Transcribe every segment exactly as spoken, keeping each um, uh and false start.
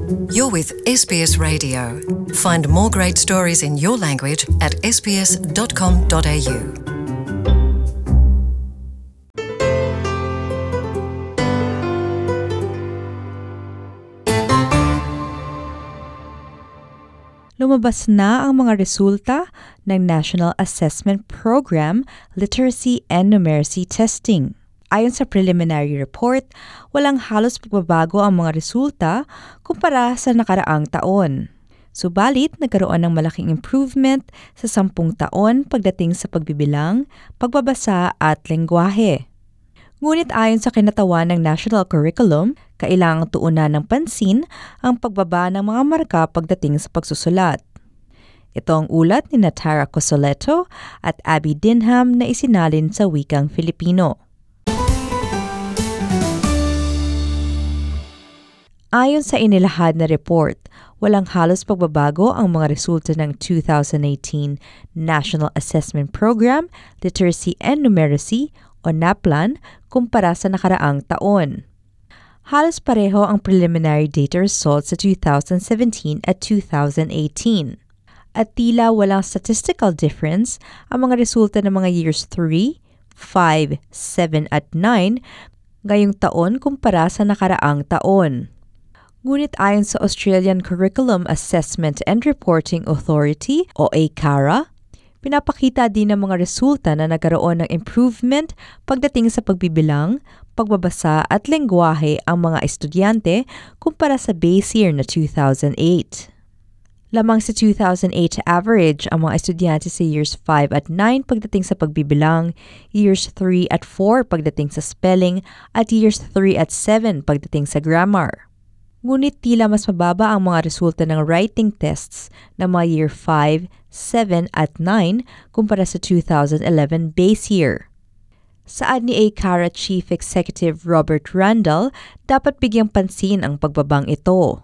You're with S B S Radio. Find more great stories in your language at s b s dot com dot a u. Lumabas na ang mga resulta ng National Assessment Program Literacy and Numeracy Testing. Ayon sa preliminary report, walang halos pagbabago ang mga resulta kumpara sa nakaraang taon. Subalit, nagkaroon ng malaking improvement sa sampung taon pagdating sa pagbibilang, pagbabasa at lengguwahe. Ngunit ayon sa kinatawan ng National Curriculum, kailangang tuunan ng pansin ang pagbaba ng mga marka pagdating sa pagsusulat. Ito ang ulat ni Tara Cosoleto at Abby Dinham na isinalin sa wikang Filipino. Ayon sa inilahad na report, walang halos pagbabago ang mga resulta ng two thousand eighteen National Assessment Program, Literacy and Numeracy o NAPLAN kumpara sa nakaraang taon. Halos pareho ang preliminary data results sa two thousand seventeen at two thousand eighteen. At tila walang statistical difference ang mga resulta ng mga years three, five, seven at nine ngayong taon kumpara sa nakaraang taon. Ngunit ayon sa Australian Curriculum Assessment and Reporting Authority o A C A R A, pinapakita din ng mga resulta na nagkaroon ng improvement pagdating sa pagbibilang, pagbabasa at lengguwahe ang mga estudyante kumpara sa base year na two thousand eight. Lamang sa two thousand eight average ang mga estudyante sa years five at nine pagdating sa pagbibilang, years three at four pagdating sa spelling at years three at seven pagdating sa grammar. Ngunit tila mas mababa ang mga resulta ng writing tests ng mga year five, seven at nine kumpara sa two thousand eleven base year. Saad ni A C A R A Chief Executive Robert Randall, dapat bigyang pansin ang pagbabang ito.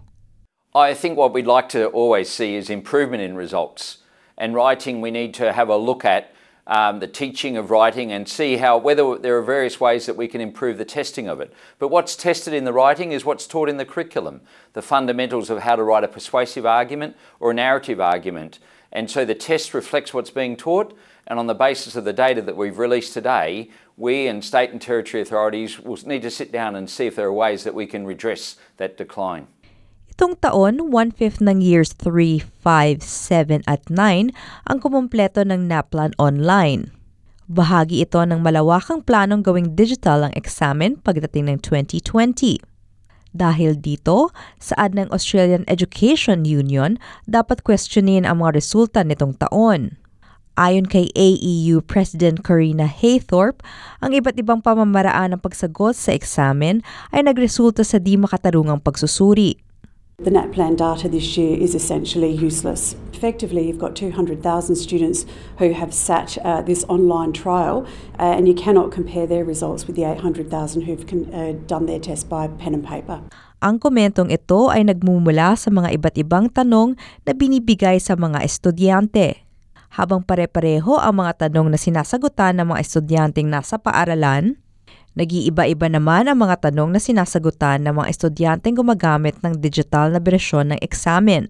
I think what we'd like to always see is improvement in results. And writing, we need to have a look at um, the teaching of writing and see how whether there are various ways that we can improve the testing of it. But what's tested in the writing is what's taught in the curriculum, the fundamentals of how to write a persuasive argument or a narrative argument. And so the test reflects what's being taught, and on the basis of the data that we've released today, we and state and territory authorities will need to sit down and see if there are ways that we can redress that decline. Itong taon, one-fifth ng years three, five, seven at nine ang kumumpleto ng NAPLAN online. Bahagi ito ng malawakang planong gawing digital ang eksamen pagdating ng twenty twenty. Dahil dito, saad ng Australian Education Union, dapat questionin ang mga resulta nitong taon. Ayon kay A E U President Corina Haythorpe, ang iba't ibang pamamaraan ng pagsagot sa eksamen ay nagresulta sa di makatarungang pagsusuri. The NAPLAN data this year is essentially useless. Effectively, you've got two hundred thousand students who have sat uh, this online trial, uh, and you cannot compare their results with the eight hundred thousand who've con- uh, done their test by pen and paper. Ang komentong ito ay nagmumula sa mga iba't ibang tanong na binibigay sa mga estudyante. Habang pare-pareho ang mga tanong na sinasagutan ng mga estudyanteng nasa paaralan, nag-iiba-iba naman ang mga tanong na sinasagutan ng mga estudyanteng gumagamit ng digital na bersyon ng eksamen.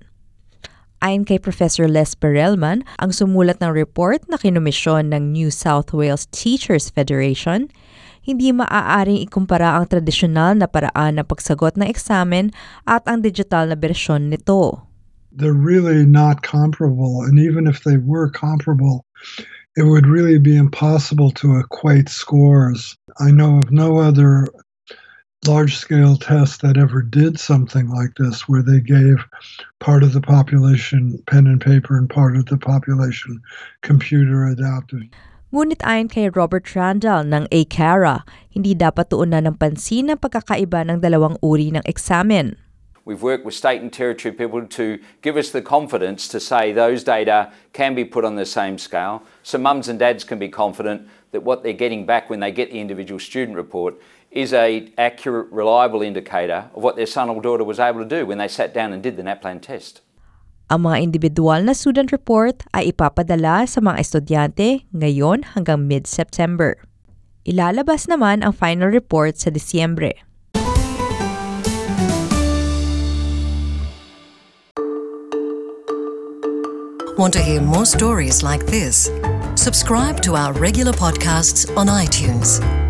Ayon kay Professor Les Perelman, ang sumulat ng report na kinomisyon ng New South Wales Teachers Federation, hindi maaaring ikumpara ang tradisyonal na paraan ng pagsagot ng eksamen at ang digital na bersyon nito. They're really not comparable, and even if they were comparable, it would really be impossible to equate scores. I know of no other large-scale test that ever did something like this, where they gave part of the population pen and paper and part of the population computer adaptive. Ngunit ayon kay Robert Randall ng A C A R A, hindi dapat tuunan ng pansin ang pagkakaiba ng dalawang uri ng eksamen. We've worked with state and territory people to give us the confidence to say those data can be put on the same scale, so mums and dads can be confident that what they're getting back when they get the individual student report is a accurate, reliable indicator of what their son or daughter was able to do when they sat down and did the NAPLAN test. Ang mga individual na student report ay ipapadala sa mga estudyante ngayon hanggang mid-September. Ilalabas naman ang final report sa Disyembre. Want to hear more stories like this? Subscribe to our regular podcasts on iTunes.